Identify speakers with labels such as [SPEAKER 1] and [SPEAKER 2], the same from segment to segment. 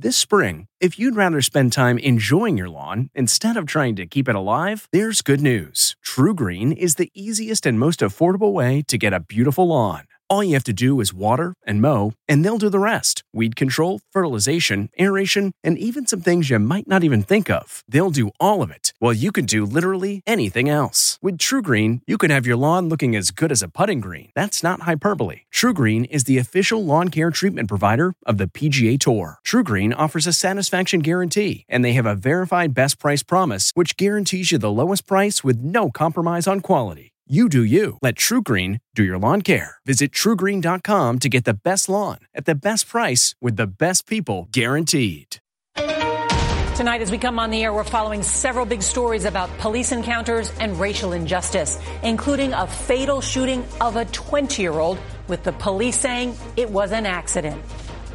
[SPEAKER 1] This spring, if you'd rather spend time enjoying your lawn instead of trying to keep it alive, there's good news. TruGreen is the easiest and most affordable way to get a beautiful lawn. All you have to do is water and mow, and they'll do the rest. Weed control, fertilization, aeration, and even some things you might not even think of. They'll do all of it, while you can do literally anything else. With TruGreen, you can have your lawn looking as good as a putting green. That's not hyperbole. TruGreen is the official lawn care treatment provider of the PGA Tour. TruGreen offers a satisfaction guarantee, and they have a verified best price promise, which guarantees you the lowest price with no compromise on quality. You do you. Let TruGreen do your lawn care. Visit TruGreen.com to get the best lawn at the best price with the best people guaranteed.
[SPEAKER 2] Tonight, as we come on the air, we're following several big stories about police encounters and racial injustice, including a fatal shooting of a 20-year-old, with the police saying it was an accident.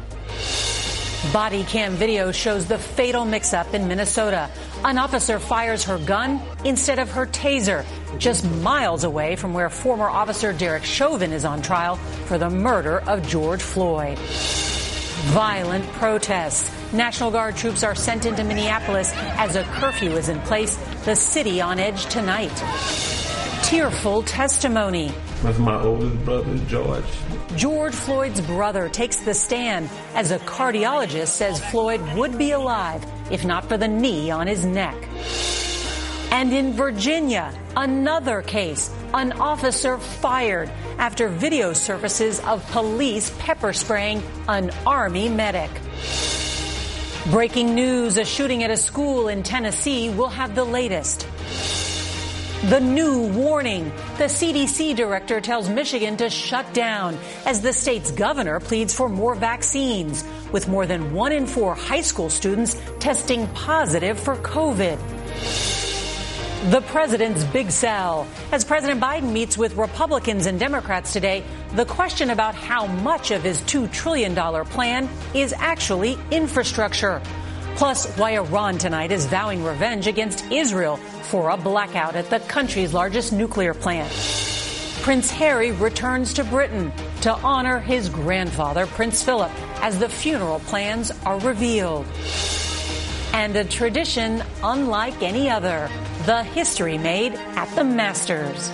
[SPEAKER 2] Body cam video shows the fatal mix-up in Minnesota. An officer fires her gun instead of her taser, just miles away from where former officer Derek Chauvin is on trial for the murder of George Floyd. Violent protests. National Guard troops are sent into Minneapolis as a curfew is in place. The city on edge tonight. Tearful testimony.
[SPEAKER 3] That's my oldest brother, George.
[SPEAKER 2] George Floyd's brother takes the stand as a cardiologist says Floyd would be alive if not for the knee on his neck. And in Virginia, another case, an officer fired after video surfaces of police pepper spraying an Army medic. Breaking news, a shooting at a school in Tennessee. We'll have the latest. The new warning. The CDC director tells Michigan to shut down as the state's governor pleads for more vaccines, with more than 1 in 4 high school students testing positive for COVID. The president's big sell. As President Biden meets with Republicans and Democrats today, the question about how much of his $2 trillion plan is actually infrastructure. Plus, why Iran tonight is vowing revenge against Israel for a blackout at the country's largest nuclear plant. Prince Harry returns to Britain to honor his grandfather, Prince Philip, as the funeral plans are revealed. And a tradition unlike any other, the history made at the Masters.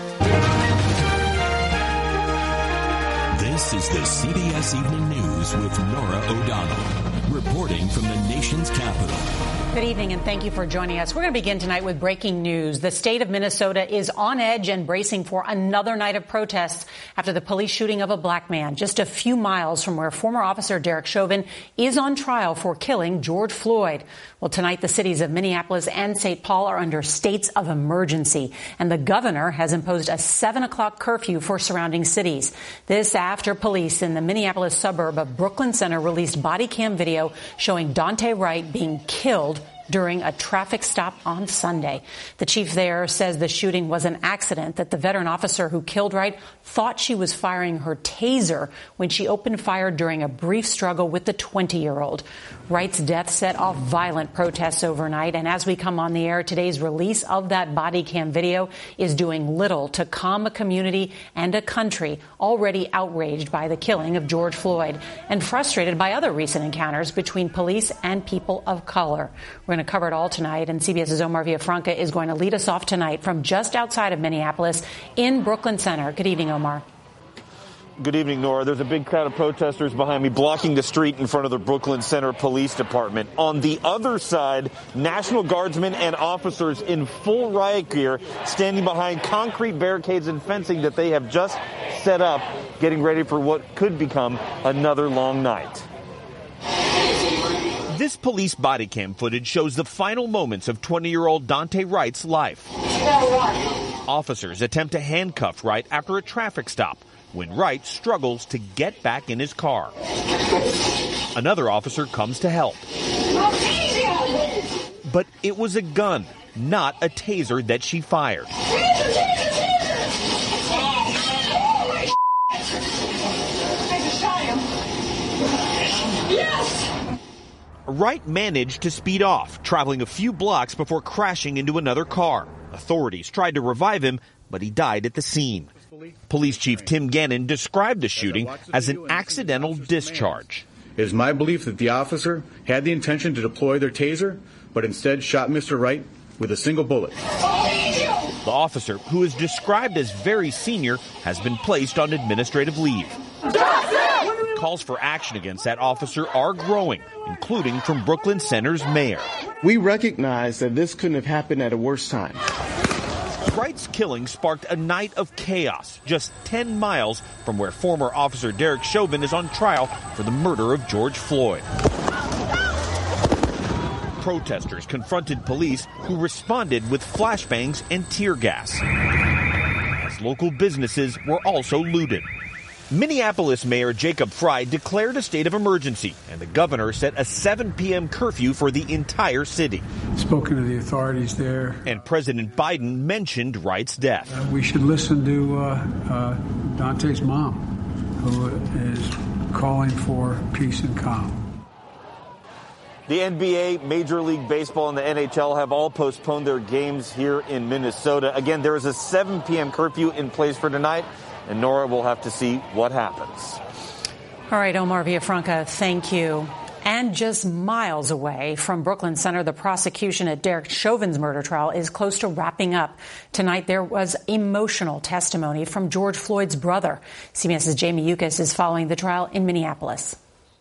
[SPEAKER 4] This is the CBS Evening News with Norah O'Donnell, reporting from the nation's capital.
[SPEAKER 2] Good evening, and thank you for joining us. We're going to begin tonight with breaking news. The state of Minnesota is on edge and bracing for another night of protests after the police shooting of a black man just a few miles from where former officer Derek Chauvin is on trial for killing George Floyd. Well, tonight, the cities of Minneapolis and St. Paul are under states of emergency, and the governor has imposed a 7 o'clock curfew for surrounding cities. This after police in the Minneapolis suburb of Brooklyn Center released body cam video showing Daunte Wright being killed during a traffic stop on Sunday. The chief there says the shooting was an accident, that the veteran officer who killed Wright thought she was firing her taser when she opened fire during a brief struggle with the 20-year-old. Wright's death set off violent protests overnight, and as we come on the air, today's release of that body cam video is doing little to calm a community and a country already outraged by the killing of George Floyd and frustrated by other recent encounters between police and people of color. We're going to cover it all tonight, and CBS's Omar Villafranca is going to lead us off tonight from just outside of Minneapolis in Brooklyn Center. Good evening, Omar.
[SPEAKER 5] Good evening, Nora. There's a big crowd of protesters behind me blocking the street in front of the Brooklyn Center Police Department. On the other side, National Guardsmen and officers in full riot gear standing behind concrete barricades and fencing that they have just set up, getting ready for what could become another long night.
[SPEAKER 6] This police body cam footage shows the final moments of 20-year-old Daunte Wright's life. Officers attempt to handcuff Wright after a traffic stop when Wright struggles to get back in his car. Another officer comes to help. But it was a gun, not a taser, that she fired. Wright managed to speed off, traveling a few blocks before crashing into another car. Authorities tried to revive him, but he died at the scene. Police Chief Tim Gannon described the shooting as an accidental discharge.
[SPEAKER 7] It is my belief that the officer had the intention to deploy their taser, but instead shot Mr. Wright with a single bullet.
[SPEAKER 6] The officer, who is described as very senior, has been placed on administrative leave. Calls for action against that officer are growing, including from Brooklyn Center's mayor.
[SPEAKER 8] We recognize that this couldn't have happened at a worse time.
[SPEAKER 6] Wright's killing sparked a night of chaos just 10 miles from where former officer Derek Chauvin is on trial for the murder of George Floyd. Protesters confronted police, who responded with flashbangs and tear gas, as local businesses were also looted. Minneapolis Mayor Jacob Frey declared a state of emergency, and the governor set a 7 p.m. curfew for the entire city.
[SPEAKER 9] Spoken to the authorities there.
[SPEAKER 6] And President Biden mentioned Wright's death.
[SPEAKER 9] We should listen to Dante's mom, who is calling for peace and calm.
[SPEAKER 5] The NBA, Major League Baseball, and the NHL have all postponed their games here in Minnesota. Again, there is a 7 p.m. curfew in place for tonight, and Nora will have to see what happens.
[SPEAKER 2] All right, Omar Villafranca, thank you. And just miles away from Brooklyn Center, the prosecution at Derek Chauvin's murder trial is close to wrapping up. Tonight, there was emotional testimony from George Floyd's brother. CBS's Jamie Yuccas is following the trial in Minneapolis.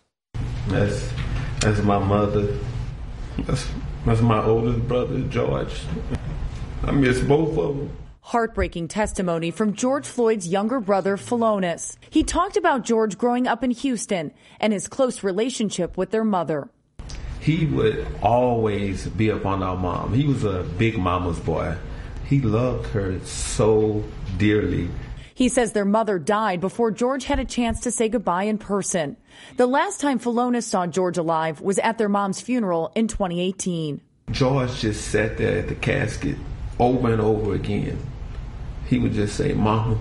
[SPEAKER 3] That's my mother. That's my oldest brother, George. I miss both of them.
[SPEAKER 10] Heartbreaking testimony from George Floyd's younger brother, Philonise. He talked about George growing up in Houston and his close relationship with their mother.
[SPEAKER 3] He would always be up on our mom. He was a big mama's boy. He loved her so dearly.
[SPEAKER 10] He says their mother died before George had a chance to say goodbye in person. The last time Philonise saw George alive was at their mom's funeral in 2018.
[SPEAKER 3] George just sat there at the casket over and over again. He would just say, "Mama,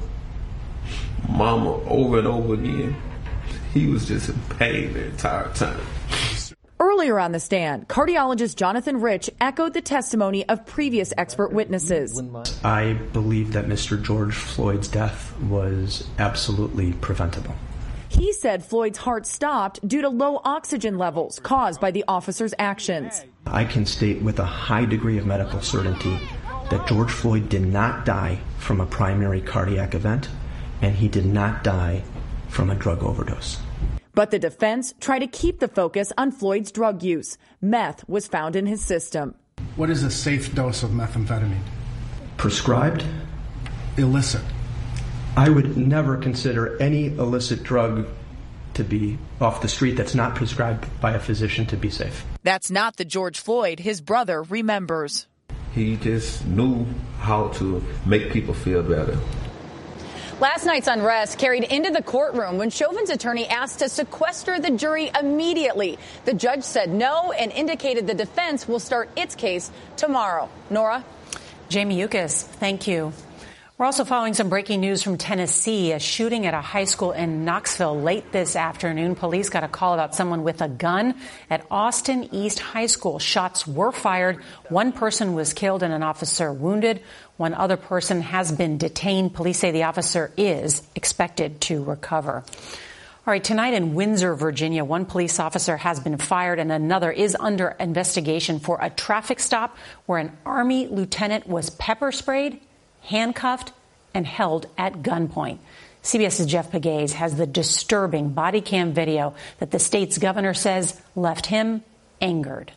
[SPEAKER 3] Mama," over and over again. He was just in pain the entire time.
[SPEAKER 10] Earlier on the stand, cardiologist Jonathan Rich echoed the testimony of previous expert witnesses.
[SPEAKER 11] I believe that Mr. George Floyd's death was absolutely preventable.
[SPEAKER 10] He said Floyd's heart stopped due to low oxygen levels caused by the officer's actions.
[SPEAKER 11] I can state with a high degree of medical certainty that George Floyd did not die from a primary cardiac event, and he did not die from a drug overdose.
[SPEAKER 10] But the defense tried to keep the focus on Floyd's drug use. Meth was found in his system.
[SPEAKER 12] What is a safe dose of methamphetamine?
[SPEAKER 11] Prescribed?
[SPEAKER 12] Illicit.
[SPEAKER 11] I would never consider any illicit drug to be off the street that's not prescribed by a physician to be safe.
[SPEAKER 10] That's not the George Floyd his brother remembers.
[SPEAKER 3] He just knew how to make people feel better.
[SPEAKER 13] Last night's unrest carried into the courtroom when Chauvin's attorney asked to sequester the jury immediately. The judge said no and indicated the defense will start its case tomorrow. Nora?
[SPEAKER 2] Jamie Yuccas, thank you. We're also following some breaking news from Tennessee. A shooting at a high school in Knoxville late this afternoon. Police got a call about someone with a gun at Austin East High School. Shots were fired. One person was killed and an officer wounded. One other person has been detained. Police say the officer is expected to recover. All right, tonight in Windsor, Virginia, one police officer has been fired and another is under investigation for a traffic stop where an Army lieutenant was pepper sprayed, handcuffed, and held at gunpoint. CBS's Jeff Pegues has the disturbing body cam video that the state's governor says left him angered.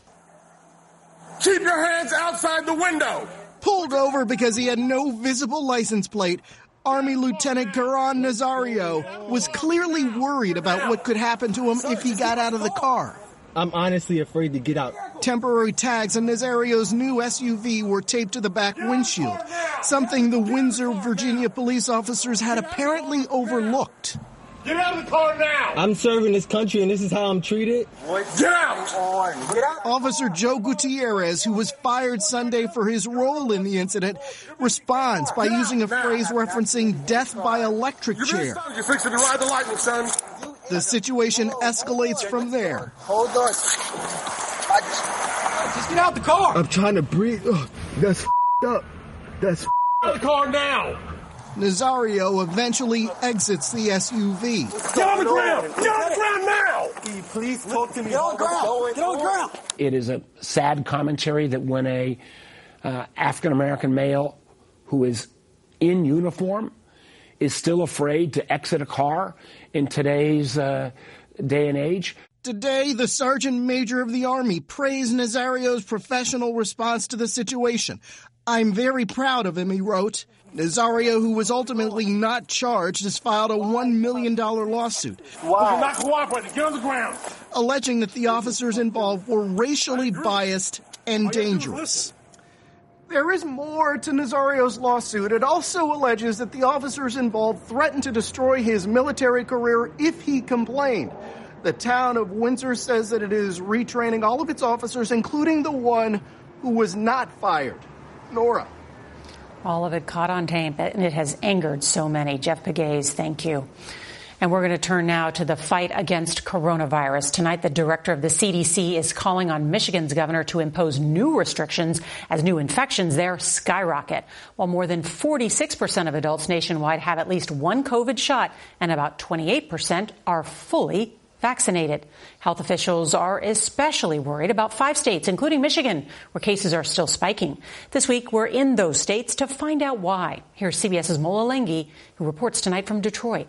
[SPEAKER 14] Keep your hands outside the window. Pulled over because he had no visible license plate, Army Lieutenant Garan Nazario was clearly worried about what could happen to him if he got out of the car.
[SPEAKER 15] I'm honestly afraid to get out.
[SPEAKER 14] Temporary tags on Nazario's new SUV were taped to the back windshield, something the Windsor, Virginia police officers had apparently overlooked.
[SPEAKER 16] Get out of the car now!
[SPEAKER 15] I'm serving this country and this is how I'm treated.
[SPEAKER 14] Get out! Get out! Officer Joe Gutierrez, who was fired Sunday for his role in the incident, responds by using a phrase referencing death by electric chair.
[SPEAKER 16] You're fixing to ride the lightning, son.
[SPEAKER 14] The situation escalates from there.
[SPEAKER 16] Hold on. Just get out the car.
[SPEAKER 15] I'm trying to breathe. Ugh, that's up. That's
[SPEAKER 16] out of the car now.
[SPEAKER 14] Nazario eventually exits the SUV.
[SPEAKER 16] Get on the ground! Get on the ground now!
[SPEAKER 17] Can you please talk to me?
[SPEAKER 16] Get on the ground! Get on the ground!
[SPEAKER 18] It is a sad commentary that when a African-American male who is in uniform is still afraid to exit a car in today's day and age.
[SPEAKER 14] Today, the Sergeant Major of the Army praised Nazario's professional response to the situation. "I'm very proud of him," he wrote. Nazario, who was ultimately not charged, has filed a $1 million lawsuit.
[SPEAKER 16] Wow. You're not cooperating. Get on the ground.
[SPEAKER 14] Alleging that the officers involved were racially biased and dangerous. There is more to Nazario's lawsuit. It also alleges that the officers involved threatened to destroy his military career if he complained. The town of Windsor says that it is retraining all of its officers, including the one who was not fired. Nora.
[SPEAKER 2] All of it caught on tape, and it has angered so many. Jeff Pegues, thank you. And we're going to turn now to the fight against coronavirus. Tonight, the director of the CDC is calling on Michigan's governor to impose new restrictions as new infections there skyrocket. While more than 46% of adults nationwide have at least one COVID shot, and about 28% are fully vaccinated. Health officials are especially worried about 5 states, including Michigan, where cases are still spiking. This week, we're in those states to find out why. Here's CBS's Mola Lenghi, who reports tonight from Detroit.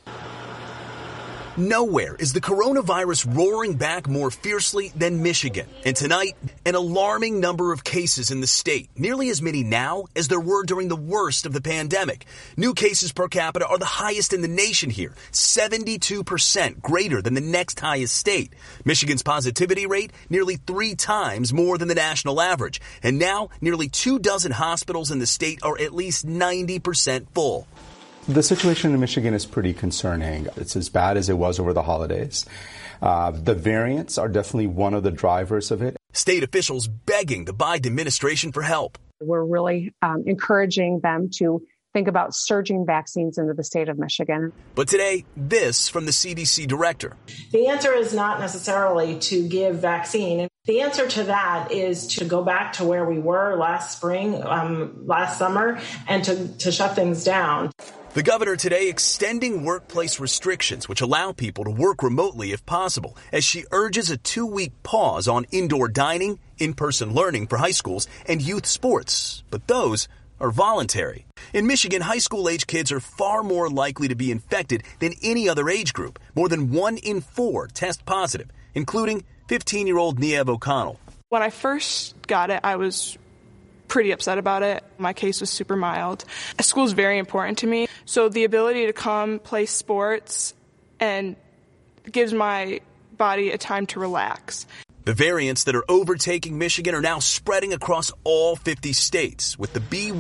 [SPEAKER 19] Nowhere is the coronavirus roaring back more fiercely than Michigan. And tonight, an alarming number of cases in the state, nearly as many now as there were during the worst of the pandemic. New cases per capita are the highest in the nation here, 72% greater than the next highest state. Michigan's positivity rate nearly 3 times more than the national average. And now, nearly 24 hospitals in the state are at least 90% full.
[SPEAKER 20] The situation in Michigan is pretty concerning. It's as bad as it was over the holidays. The variants are definitely one of the drivers of it.
[SPEAKER 19] State officials begging the Biden administration for help.
[SPEAKER 21] We're really encouraging them to think about surging vaccines into the state of Michigan.
[SPEAKER 19] But today, this from the CDC director.
[SPEAKER 22] The answer is not necessarily to give vaccine. The answer to that is to go back to where we were last spring, last summer, and to shut things down.
[SPEAKER 19] The governor today extending workplace restrictions, which allow people to work remotely if possible, as she urges a 2-week pause on indoor dining, in-person learning for high schools, and youth sports. But those are voluntary. In Michigan, high school-age kids are far more likely to be infected than any other age group. More than 1 in 4 test positive, including 15-year-old Niev O'Connell.
[SPEAKER 23] When I first got it, I was pretty upset about it. My case was super mild. School is very important to me, so the ability to come play sports and gives my body a time to relax.
[SPEAKER 19] The variants that are overtaking Michigan are now spreading across all 50 states, with the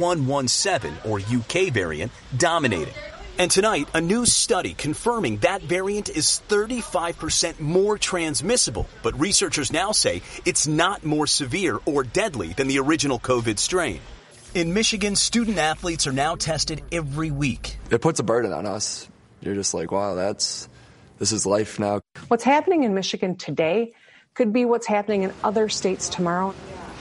[SPEAKER 19] B117 or UK variant dominating. And tonight, a new study confirming that variant is 35% more transmissible. But researchers now say it's not more severe or deadly than the original COVID strain. In Michigan, student athletes are now tested every week.
[SPEAKER 24] It puts a burden on us. You're just like, wow, this is life now.
[SPEAKER 21] What's happening in Michigan today could be what's happening in other states tomorrow.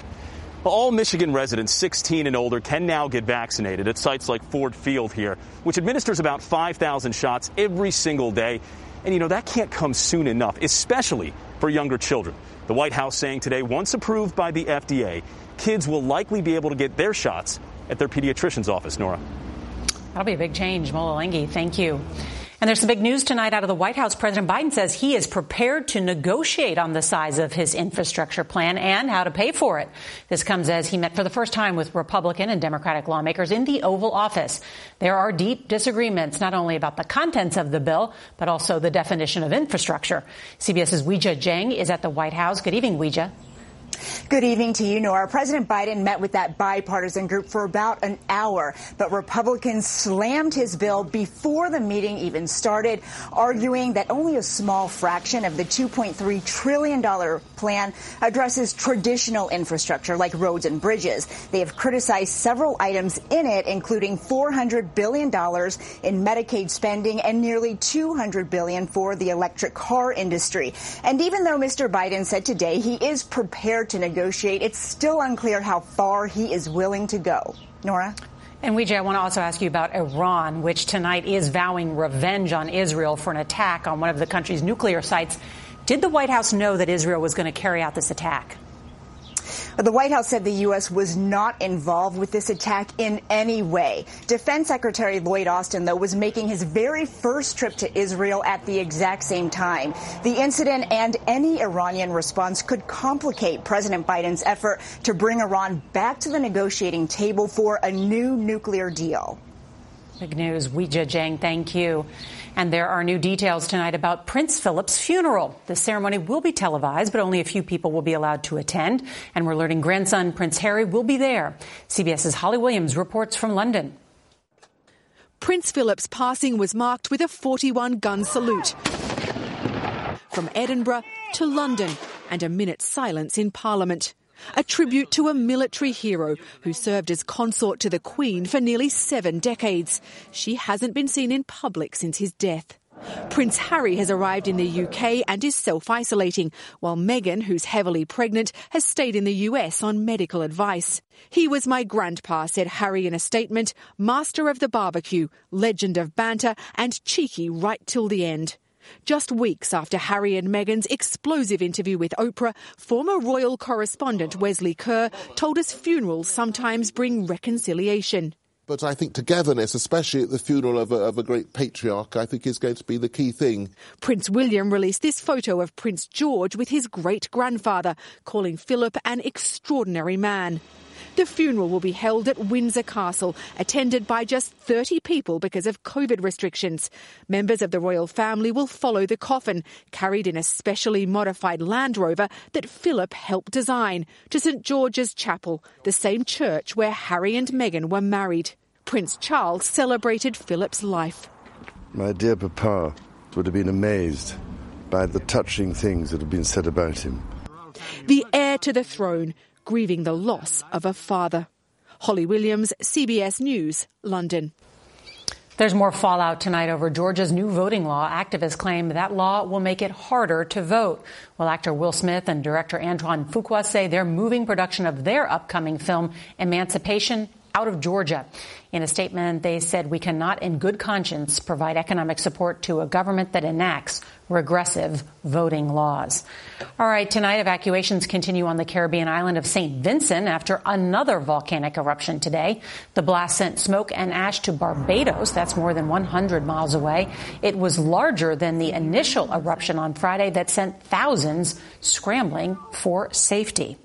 [SPEAKER 5] All Michigan residents 16 and older can now get vaccinated at sites like Ford Field here, which administers about 5,000 shots every single day. And, that can't come soon enough, especially for younger children. The White House saying today, once approved by the FDA, kids will likely be able to get their shots at their pediatrician's office. Nora.
[SPEAKER 2] That'll be a big change. Mola Lenghi, thank you. And there's some big news tonight out of the White House. President Biden says he is prepared to negotiate on the size of his infrastructure plan and how to pay for it. This comes as he met for the first time with Republican and Democratic lawmakers in the Oval Office. There are deep disagreements, not only about the contents of the bill, but also the definition of infrastructure. CBS's Weijia Jiang is at the White House. Good evening, Weijia.
[SPEAKER 25] Good evening to you, Nora. President Biden met with that bipartisan group for about an hour, but Republicans slammed his bill before the meeting even started, arguing that only a small fraction of the $2.3 trillion plan addresses traditional infrastructure like roads and bridges. They have criticized several items in it, including $400 billion in Medicaid spending and nearly $200 billion for the electric car industry. And even though Mr. Biden said today he is prepared to negotiate, it's still unclear how far he is willing to go. Nora?
[SPEAKER 2] And Weijie, I want to also ask you about Iran, which tonight is vowing revenge on Israel for an attack on one of the country's nuclear sites. Did the White House know that Israel was going to carry out this attack?
[SPEAKER 25] The White House said the U.S. was not involved with this attack in any way. Defense Secretary Lloyd Austin, though, was making his very first trip to Israel at the exact same time. The incident and any Iranian response could complicate President Biden's effort to bring Iran back to the negotiating table for a new nuclear deal.
[SPEAKER 2] Big news. Weijie Jiang, thank you. And there are new details tonight about Prince Philip's funeral. The ceremony will be televised, but only a few people will be allowed to attend. And we're learning grandson Prince Harry will be there. CBS's Holly Williams reports from London.
[SPEAKER 1] Prince Philip's passing was marked with a 41-gun salute from Edinburgh to London and a minute's silence in Parliament. A tribute to a military hero who served as consort to the Queen for nearly 7 decades. She hasn't been seen in public since his death. Prince Harry has arrived in the UK and is self-isolating, while Meghan, who's heavily pregnant, has stayed in the US on medical advice. He was my grandpa, said Harry in a statement, master of the barbecue, legend of banter and cheeky right till the end. Just weeks after Harry and Meghan's explosive interview with Oprah, former royal correspondent Wesley Kerr told us funerals sometimes bring reconciliation.
[SPEAKER 4] But I think togetherness, especially at the funeral of a great patriarch, I think is going to be the key thing.
[SPEAKER 1] Prince William released this photo of Prince George with his great-grandfather, calling Philip an extraordinary man. The funeral will be held at Windsor Castle, attended by just 30 people because of COVID restrictions. Members of the royal family will follow the coffin, carried in a specially modified Land Rover that Philip helped design, to St George's Chapel, the same church where Harry and Meghan were married. Prince Charles celebrated Philip's life.
[SPEAKER 7] My dear papa would have been amazed by the touching things that have been said about him.
[SPEAKER 1] The heir to the throne, grieving the loss of a father. Holly Williams, CBS News, London.
[SPEAKER 2] There's more fallout tonight over Georgia's new voting law. Activists claim that law will make it harder to vote. Well, actor Will Smith and director Antoine Fuqua say they're moving production of their upcoming film, Emancipation, out of Georgia. In a statement, they said, we cannot in good conscience provide economic support to a government that enacts regressive voting laws. All right, tonight evacuations continue on the Caribbean island of St. Vincent after another volcanic eruption today. The blast sent smoke and ash to Barbados. That's more than 100 miles away. It was larger than the initial eruption on Friday that sent thousands scrambling for safety.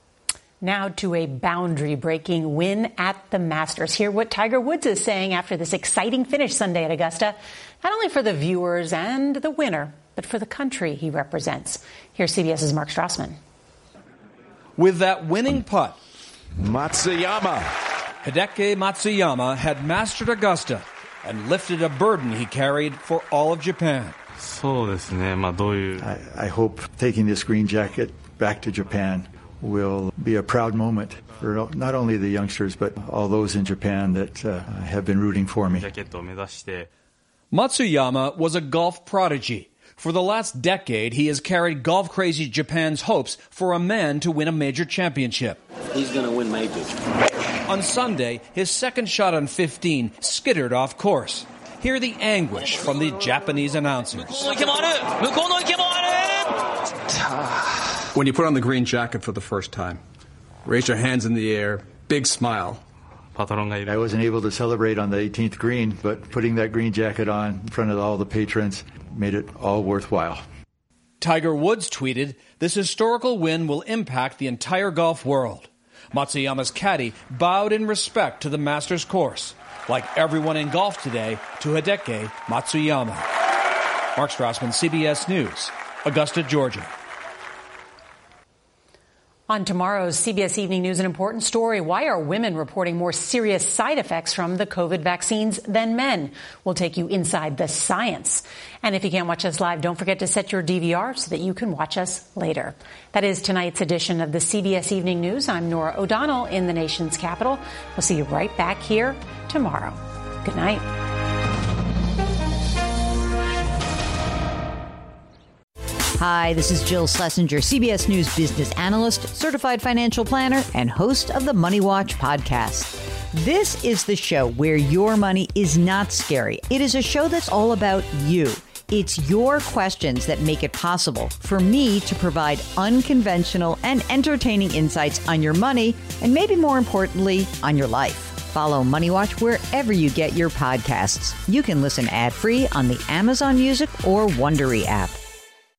[SPEAKER 2] Now to a boundary-breaking win at the Masters. Hear what Tiger Woods is saying after this exciting finish Sunday at Augusta, not only for the viewers and the winner, but for the country he represents. Here's CBS's Mark Strassman.
[SPEAKER 8] With that winning putt, Matsuyama. Hideki Matsuyama had mastered Augusta and lifted a burden he carried for all of Japan.
[SPEAKER 17] I hope taking this green jacket back to Japan will be a proud moment for not only the youngsters, but all those in Japan that have been rooting for me.
[SPEAKER 8] Matsuyama was a golf prodigy. For the last decade, he has carried golf-crazy Japan's hopes for a man to win a major championship.
[SPEAKER 26] He's going to win majors.
[SPEAKER 8] On Sunday, his second shot on 15 skittered off course. Hear the anguish from the Japanese announcers.
[SPEAKER 27] When you put on the green jacket for the first time, raise your hands in the air, big smile.
[SPEAKER 17] I wasn't able to celebrate on the 18th green, but putting that green jacket on in front of all the patrons made it all worthwhile.
[SPEAKER 8] Tiger Woods tweeted, "This historical win will impact the entire golf world." Matsuyama's caddy bowed in respect to the Masters course, like everyone in golf today, to Hideki Matsuyama. Mark Strassman, CBS News, Augusta, Georgia.
[SPEAKER 2] On tomorrow's CBS Evening News, an important story. Why are women reporting more serious side effects from the COVID vaccines than men? We'll take you inside the science. And if you can't watch us live, don't forget to set your DVR so that you can watch us later. That is tonight's edition of the CBS Evening News. I'm Norah O'Donnell in the nation's capital. We'll see you right back here tomorrow. Good night.
[SPEAKER 28] Hi, this is Jill Schlesinger, CBS News business analyst, certified financial planner, and host of the Money Watch podcast. This is the show where your money is not scary. It is a show that's all about you. It's your questions that make it possible for me to provide unconventional and entertaining insights on your money, and maybe more importantly, on your life. Follow Money Watch wherever you get your podcasts. You can listen ad-free on the Amazon Music or Wondery app.